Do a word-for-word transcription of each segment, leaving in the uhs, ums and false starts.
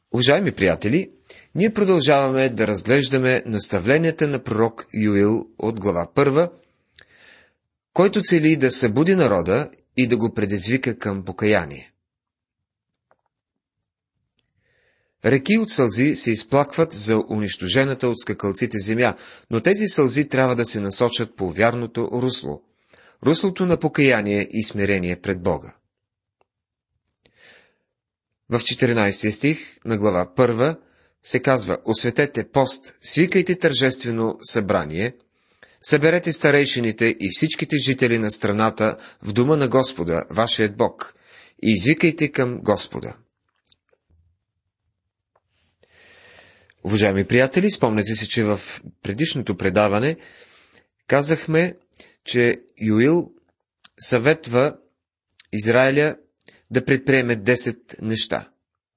Уважаеми приятели, ние продължаваме да разглеждаме наставленията на пророк Юил от глава първа, който цели да събуди народа и да го предизвика към покаяние. Реки от сълзи се изплакват за унищожената от скакалците земя, но тези сълзи трябва да се насочат по вярното русло, руслото на покаяние и смирение пред Бога. В четиринайсети стих на глава първа се казва: осветете пост, свикайте тържествено събрание, съберете старейшините и всичките жители на страната в дома на Господа, вашият Бог, и извикайте към Господа. Уважаеми приятели, спомняте си, че в предишното предаване казахме, че Юил съветва Израиля да предприеме десет неща.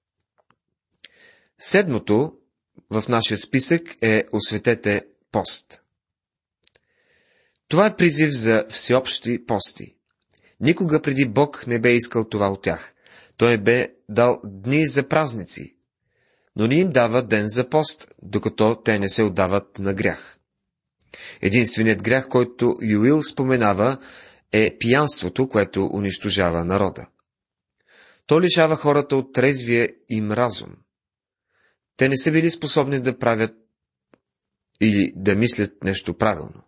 Седмото в нашия списък е осветете пост. Това е призив за всеобщи пости. Никога преди Бог не бе искал това от тях. Той бе дал дни за празници, но не им дава ден за пост, докато те не се отдават на грях. Единственият грях, който Юил споменава, е пиянството, което унищожава народа. То лишава хората от трезвия им разум. Те не са били способни да правят или да мислят нещо правилно.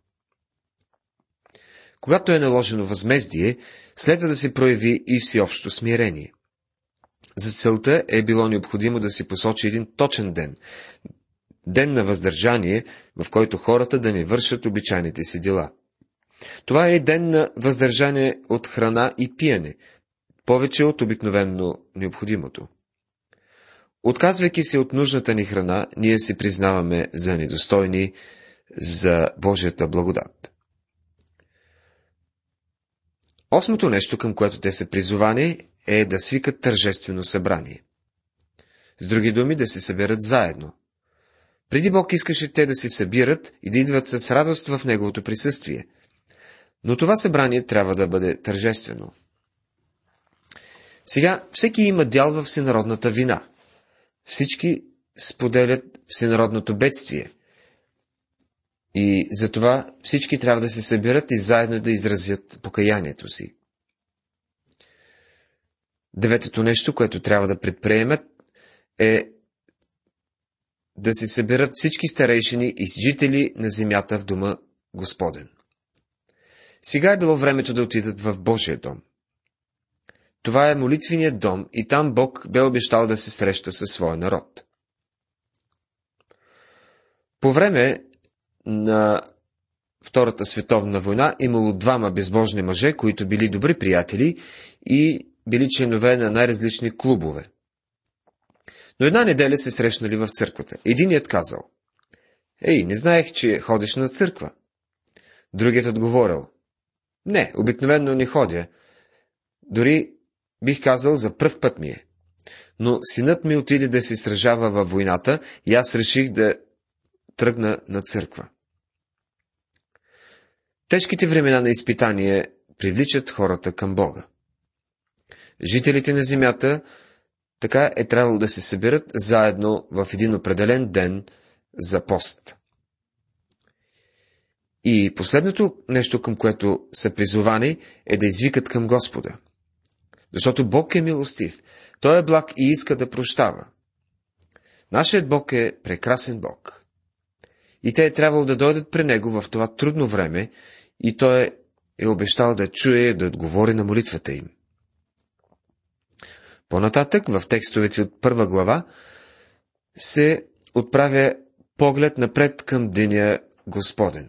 Когато е наложено възмездие, следва да се прояви и всеобщо смирение. За целта е било необходимо да се посочи един точен ден, ден на въздържание, в който хората да не вършат обичайните си дела. Това е ден на въздържание от храна и пиене, повече от обикновено необходимото. Отказвайки се от нужната ни храна, ние се признаваме за недостойни за Божията благодат. Осмото нещо, към което те са призовани, е да свикат тържествено събрание. С други думи, да се съберат заедно. Преди Бог искаше те да се събират и да идват с радост в Неговото присъствие. Но това събрание трябва да бъде тържествено. Сега всеки има дял във всенародната вина. Всички споделят всенародното бедствие. И затова всички трябва да се съберат и заедно да изразят покаянието си. Деветото нещо, което трябва да предприемат, е да се съберат всички старейшини и жители на земята в дома Господен. Сега е било времето да отидат в Божия дом. Това е молитвеният дом и там Бог бе обещал да се среща със своя народ. По време на Втората световна война имало двама безбожни мъже, които били добри приятели и били членове на най-различни клубове. Но една неделя се срещнали в църквата. Единият казал: «Ей, не знаех, че ходиш на църква». Другият отговорил: «Не, обикновено не ходя. Дори бих казал, за пръв път ми е. Но синът ми отиде да се сражава във войната и аз реших да тръгна на църква». Тежките времена на изпитание привличат хората към Бога. Жителите на земята така е трябвало да се съберат заедно в един определен ден за пост. И последното нещо, към което са призовани, е да извикат към Господа. Защото Бог е милостив. Той е благ и иска да прощава. Нашият Бог е прекрасен Бог. И те е трябвало да дойдат при Него в това трудно време и Той е обещал да чуе и да отговори на молитвата им. По-нататък, в текстовете от първа глава, се отправя поглед напред към деня Господен.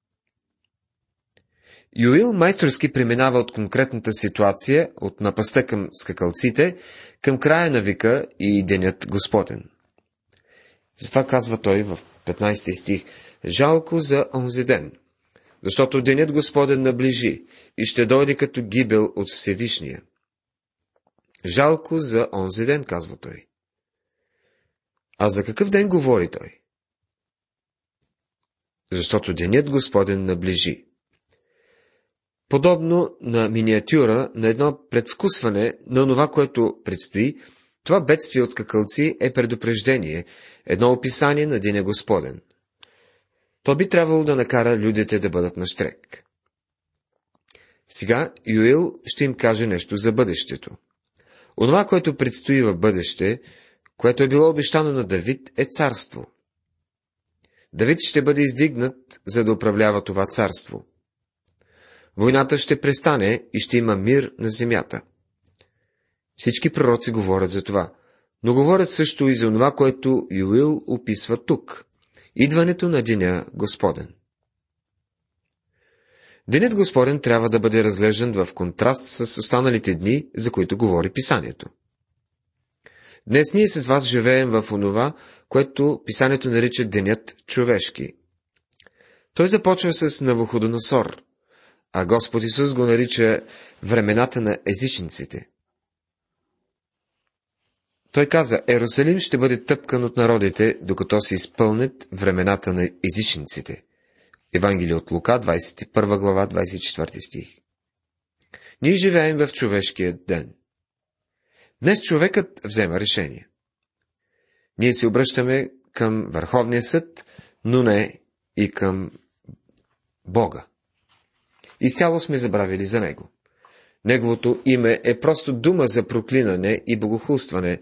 Юил майсторски преминава от конкретната ситуация, от напаста към скакалците, към края на вика и денят Господен. Затова казва той в петнайсети стих: «Жалко за онзи ден, защото денят Господен наближи и ще дойде като гибел от Всевишния». Жалко за онзи ден, казва той. А за какъв ден говори той? Защото денят Господен наближи. Подобно на миниатюра, на едно предвкусване на това, което предстои, Това бедствие от скакалци е предупреждение, едно описание на Деня Господен. То би трябвало да накара людите да бъдат нащрек. Сега Юил ще им каже нещо за бъдещето. Онова, което предстои в бъдеще, което е било обещано на Давид, е царство. Давид ще бъде издигнат, за да управлява това царство. Войната ще престане и ще има мир на земята. Всички пророци говорят за това, но говорят също и за това, което Юил описва тук – идването на Деня Господен. Денят Господен трябва да бъде разглеждан в контраст с останалите дни, за които говори Писанието. Днес ние с вас живеем в онова, което Писанието нарича Денят човешки. Той започва с Навуходоносор, а Господ Исус го нарича времената на езичниците. Той каза, Ерусалим ще бъде тъпкан от народите, докато се изпълнят времената на езичниците. Евангелие от Лука, двадесет и първа глава, двадесет и четвърти стих. Ние живеем в човешкия ден. Днес човекът взема решение. Ние се обръщаме към Върховния съд, но не и към Бога. Изцяло сме забравили за Него. Неговото име е просто дума за проклинане и богохулстване,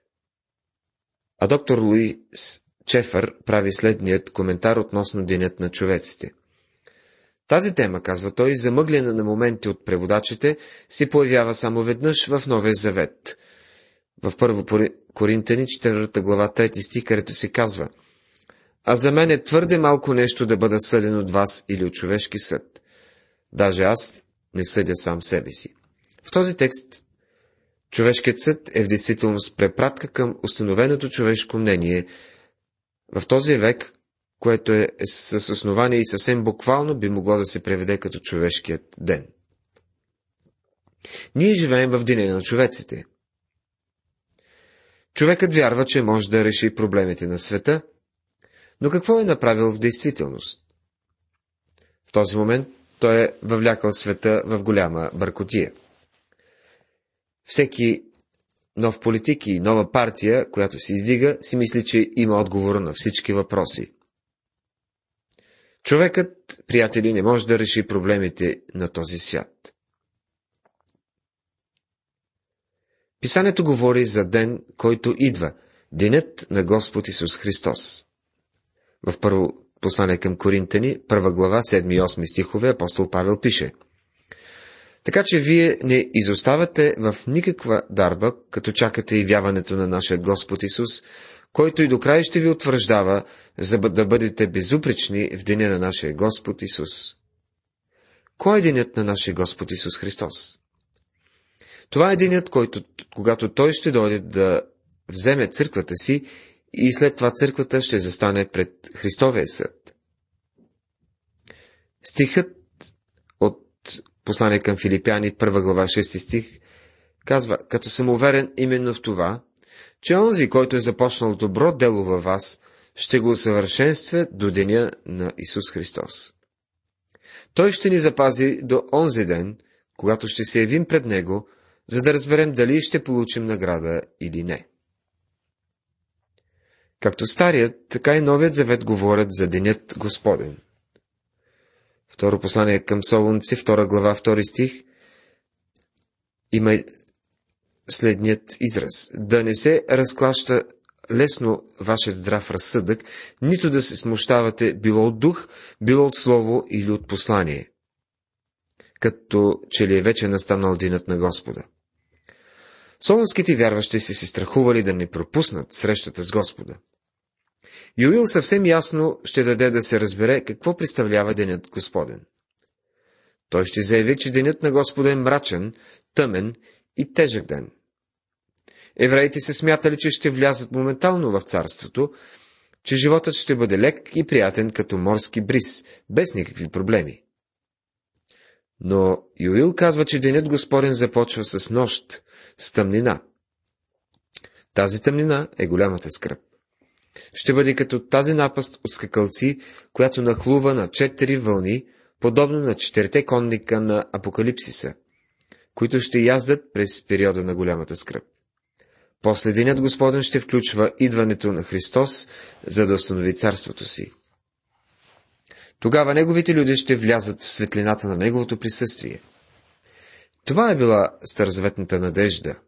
а доктор Луис Чефър прави следният коментар относно денят на човеците. Тази тема, казва той, замъглена на моменти от преводачите, се появява само веднъж в Новия завет. В първо Коринтяни, четвърта глава, трети стих, където се казва: А за мен е твърде малко нещо да бъда съден от вас или от човешки съд. Даже аз не съдя сам себе си. В този текст човешкият съд е в действителност препратка към установеното човешко мнение в този век, което е с основание и съвсем буквално би могло да се преведе като човешкият ден. Ние живеем в деня на човеците. Човекът вярва, че може да реши проблемите на света, но какво е направил в действителност? В този момент той е въвлякал света в голяма бъркотия. Всеки нов политик и нова партия, която се издига, си мисли, че има отговор на всички въпроси. Човекът, приятели, не може да реши проблемите на този свят. Писанието говори за ден, който идва, денят на Господ Исус Христос. В първо послание към Коринтяни, първа глава, седми и осми стихове, апостол Павел пише: Така че вие не изоставате в никаква дарба, като чакате явяването на нашия Господ Исус, който и до край ще ви утвърждава, за да бъдете безупречни в деня на нашия Господ Исус. Кой е денят на нашия Господ Исус Христос? Това е денят, който, когато Той ще дойде да вземе църквата си и след това църквата ще застане пред Христовия съд. Стихът от послание към Филипяни, първа глава, шести стих, казва: Като съм уверен именно в това, че онзи, който е започнал добро дело във вас, ще го усъвършенства до деня на Исус Христос. Той ще ни запази до онзи ден, когато ще се явим пред Него, за да разберем дали ще получим награда или не. Както Старият, така и Новият завет говорят за денят Господен. Второ послание към Солунци, втора глава, втори стих, има следният израз: Да не се разклаща лесно вашият здрав разсъдък, нито да се смущавате било от дух, било от слово или от послание, като че ли е вече настанал денят на Господа. Солунските вярващи си се страхували да не пропуснат срещата с Господа. Юил съвсем ясно ще даде да се разбере какво представлява денят Господен. Той ще заяви, че денят на Господа е мрачен, тъмен и тежък ден. Евреите се смятали, че ще влязат моментално в царството, че животът ще бъде лек и приятен като морски бриз, без никакви проблеми. Но Юил казва, че денят Господен започва с нощ, с тъмнина. Тази тъмнина е голямата скръб. Ще бъде като тази напаст от скакалци, която нахлува на четири вълни, подобно на четирите конника на Апокалипсиса, които ще яздат през периода на голямата скръб. После денят Господен ще включва идването на Христос, за да установи царството си. Тогава неговите люди ще влязат в светлината на неговото присъствие. Това е била старозаветната надежда.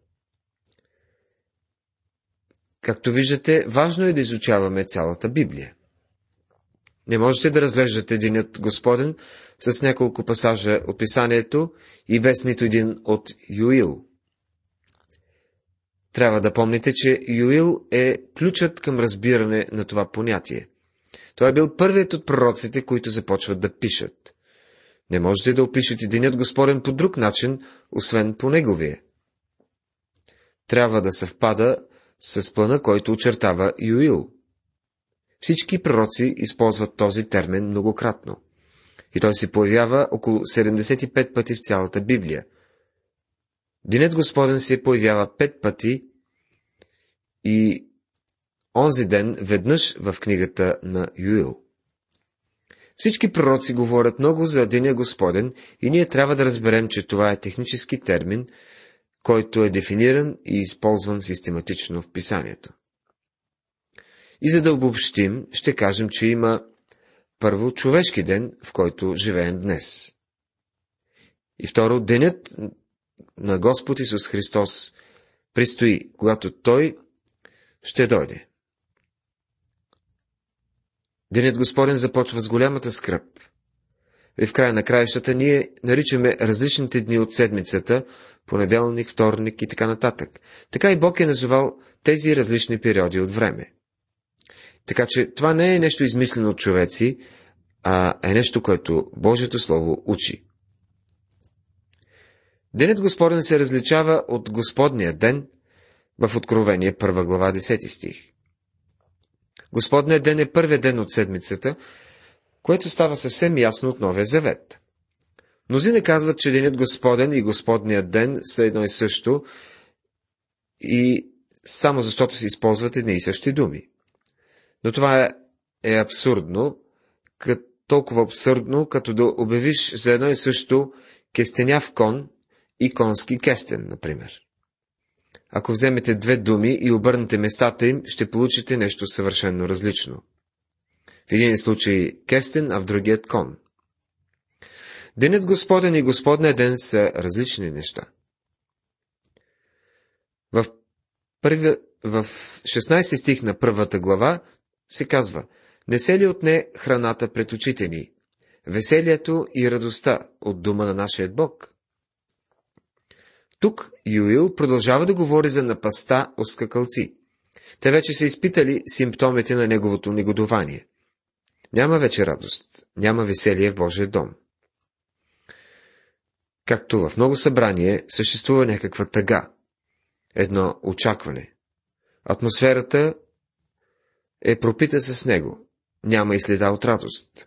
Както виждате, важно е да изучаваме цялата Библия. Не можете да разглеждате денят Господен с няколко пасажа от писанието и без нито един от Юил. Трябва да помните, че Юил е ключът към разбиране на това понятие. Той е бил първият от пророците, които започват да пишат. Не можете да опишете денят Господен по друг начин, освен по неговия. Трябва да съвпада с плана, който очертава Юил. Всички пророци използват този термин многократно. И той се появява около седемдесет и пет пъти в цялата Библия. Денят Господен се появява пет пъти и онзи ден веднъж в книгата на Юил. Всички пророци говорят много за Деня Господен и ние трябва да разберем, че това е технически термин, който е дефиниран и използван систематично в Писанието. И за да обобщим, ще кажем, че има първо човешки ден, в който живеем днес. И второ, денят на Господ Исус Христос предстои, когато Той ще дойде. Денят Господен започва с голямата скръб. И в края на краищата ние наричаме различните дни от седмицата, понеделник, вторник и така нататък. Така и Бог е назовал тези различни периоди от време. Така че това не е нещо измислено от човеци, а е нещо, което Божието Слово учи. Денят Господен се различава от Господния ден в Откровение първа глава десети стих. Господният ден е първият ден от седмицата, което става съвсем ясно от Новия Завет. Мнозина казват, че денят Господен и Господният ден са едно и също, и само защото се използват едни и същи думи. Но това е, е абсурдно, като, толкова абсурдно, като да обявиш за едно и също кестеняв кон и конски кестен, например. Ако вземете две думи и обърнете местата им, ще получите нещо съвършено различно. В един случай кестен, а в другият кон. Денят Господен и Господният ден са различни неща. В, първи, в шестнайсети стих на първата глава се казва: не се ли отне храната пред очите ни, веселието и радостта от дома на нашия Бог? Тук Юил продължава да говори за напаста от скакалци. Те вече са изпитали симптомите на неговото негодование. Няма вече радост, няма веселие в Божия дом. Както в много събрание съществува някаква тъга, едно очакване. Атмосферата е пропита с него, няма и следа от радост.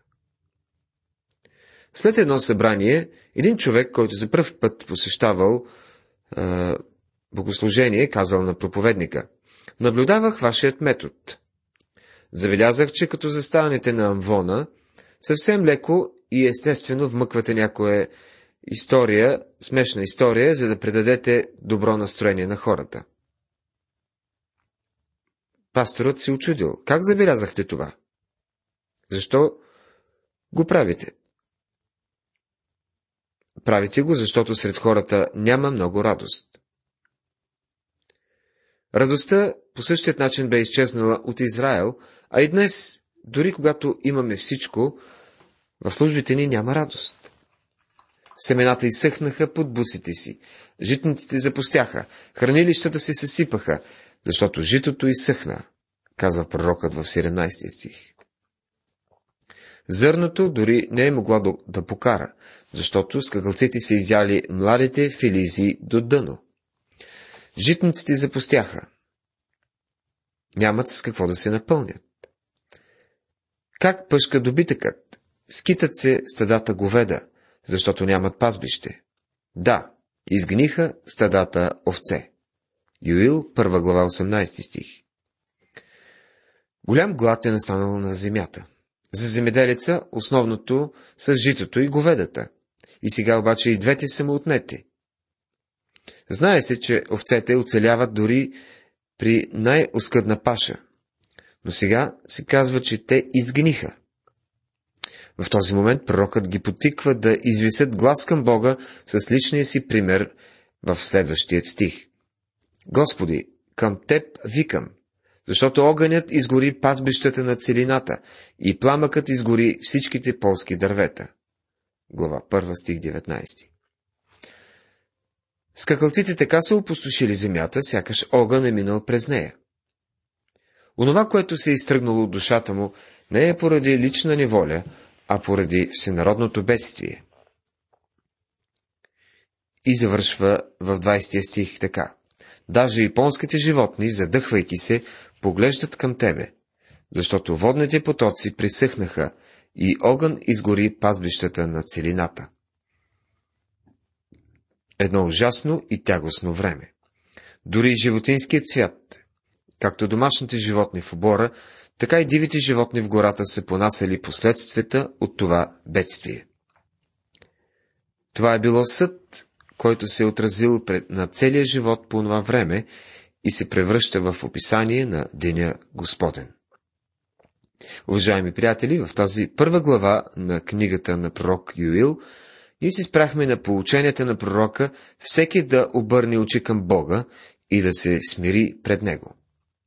След едно събрание, един човек, който за пръв път посещавал е, богослужение, казал на проповедника: наблюдавах вашият метод. Забелязах, че като застанете на амвона, съвсем леко и естествено вмъквате някоя история, смешна история, за да предадете добро настроение на хората. Пасторът се учудил. Как забелязахте това? Защо го правите? Правите го, защото сред хората няма много радост. Радостта по същият начин бе изчезнала от Израел, а и днес, дори когато имаме всичко, в службите ни няма радост. Семената изсъхнаха под буците си, житниците запустяха, хранилищата се съсипаха, защото житото изсъхна, казва пророкът в седемнайсети стих. Зърното дори не е могло да, да покара, защото скакалците са изяли младите филизи до дъно. Житниците запустяха. Нямат с какво да се напълнят. Как пъшка добитъкът? Скитат се стадата говеда, защото нямат пазбище. Да, изгниха стадата овце. Юил, първа глава, осемнайсети стих. Голям глад е настанал на земята. За земеделица основното са житото и говедата. И сега обаче и двете са му отнети. Знае се, че овцете оцеляват дори при най-оскъдна паша, но сега се казва, че те изгниха. В този момент пророкът ги потиква да извисят глас към Бога с личния си пример в следващия стих. Господи, към Теб викам, защото огънят изгори пазбищата на целината и пламъкът изгори всичките полски дървета. Глава първа, стих деветнайсети. Скакалците така са опустошили земята, сякаш огън е минал през нея. Онова, което се е изтръгнало от душата му, не е поради лична неволя, а поради всенародното бедствие. И завършва в двайсетия стих така. Даже и понските животни, задъхвайки се, поглеждат към тебе, защото водните потоци присъхнаха и огън изгори пазбищата на целината. Едно ужасно и тягостно време. Дори и животинският свят, както домашните животни в обора, така и дивите животни в гората са понасяли последствията от това бедствие. Това е било съд, който се е отразил пред, на целия живот по това време и се превръща в описание на Деня Господен. Уважаеми приятели, в тази първа глава на книгата на пророк Юил, ние си спряхме на поученията на пророка всеки да обърне очи към Бога и да се смири пред Него.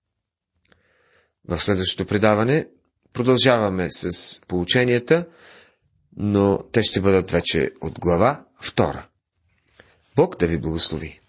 В следващото предаване продължаваме с поученията, но те ще бъдат вече от глава втора. Бог да ви благослови!